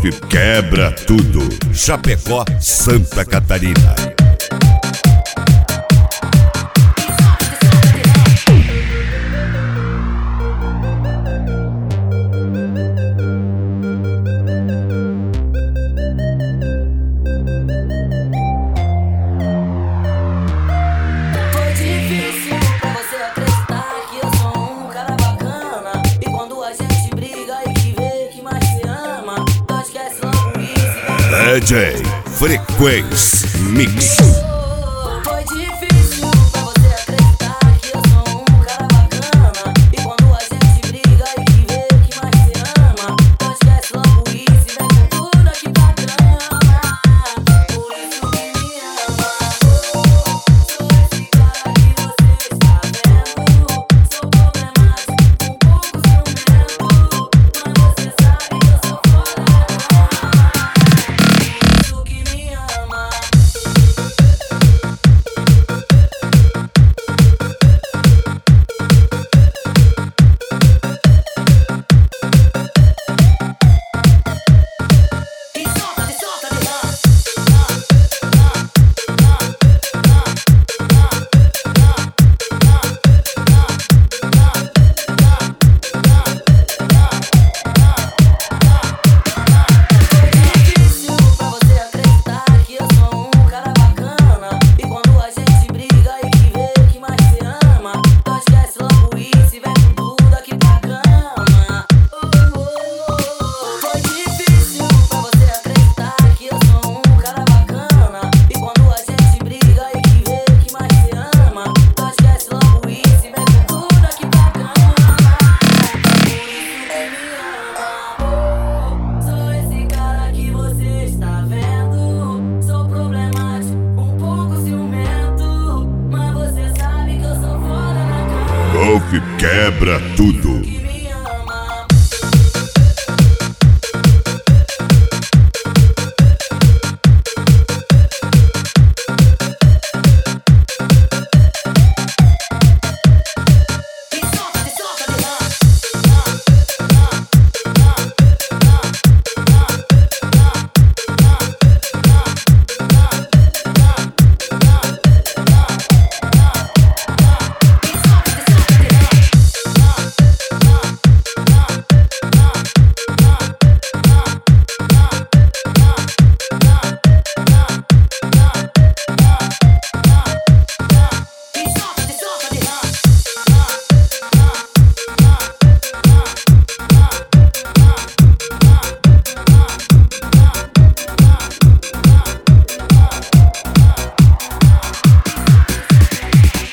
quebra tudo. Chapecó, Santa Catarina. DJ Frequência Mix. Foi difícil pra você acreditar que eu sou um cara bacana. E quando a gente briga e que vê que mais se ama, então esquece logo isso e vem com tudo aqui pra cama. Por isso que me ama. Sou esse cara que você está vendo. Sou problemático, um pouco ciumento, mas você sabe que eu sou foda. Golfe quebra tudo.